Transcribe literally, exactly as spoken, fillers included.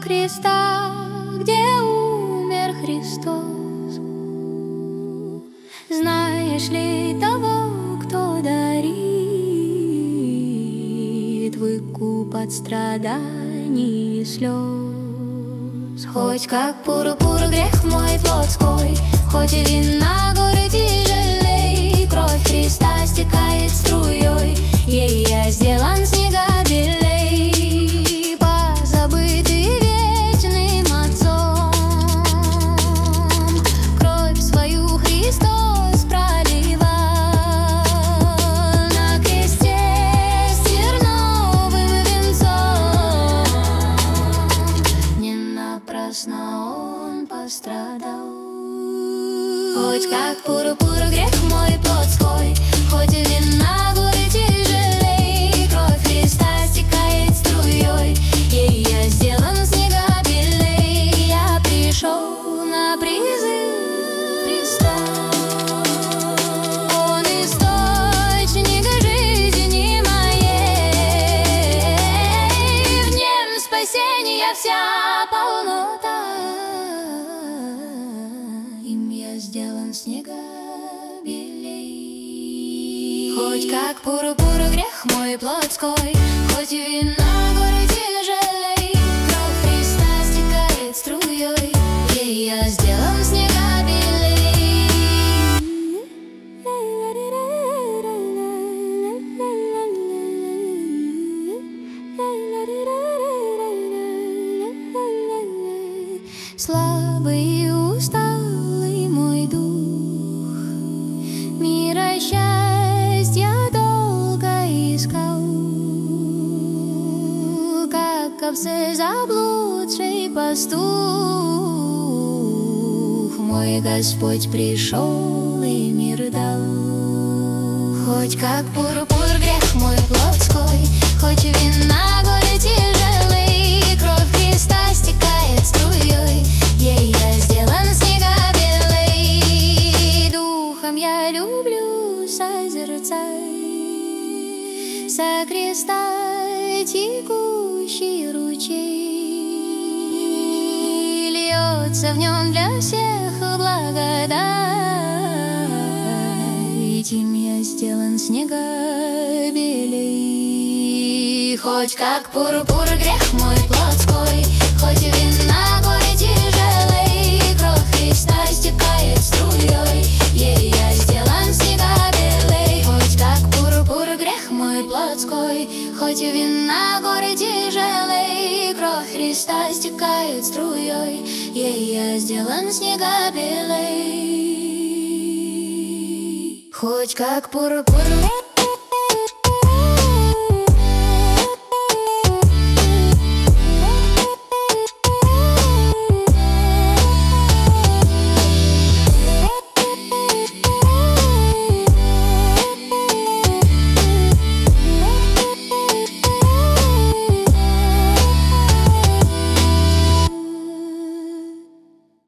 креста, где умер Христос. Знаешь ли того, кто дарит выкуп от страданий и слез? Хоть как пурпур грех мой плотской, хоть и вина горы тяжелей, кровь Христа стекает струей, ей я сделан снега белей, позабытый вечным Отцом. Кровь свою Христос проливал на кресте с терновым венцом. Не напрасно Он пострадал. Хоть как пурпур грех мой плотской, хоть и вина горы тяжелей, кровь Христа стекает струей, ей я сделан снега белей. Я пришел на призыв Христа. Он источник жизни моей, в нем спасения вся полнота. Сделан снега белей. Хоть как пурпур грех мой плотской, хоть и вина горы тяжелей, кровь Христа стекает струей, ей я сделан снега белей. Слабый и усталый мой дух, мира счастья долго искал, как овцы заблудший пастух. Мой Господь пришел и мир дал. Хоть как пурпур грех мой плотской, хоть вина горы тяжелей, кровь Христа стекает струей, ей я сделан снега белей. Духом я люблю созерцать со креста текущий ручей, льется в нем для всех благодать, им я сделан снега белей. Хоть как пурпур грех мой плотской, хоть вина горы тяжелей, кровь Христа стекает струей, ей я сделан снега белей. Хоть как пурпур грех мой плотской, хоть вина горы тяжелей, кровь Христа стекает струей, ей я сделан снега белей. Хоть как пурпур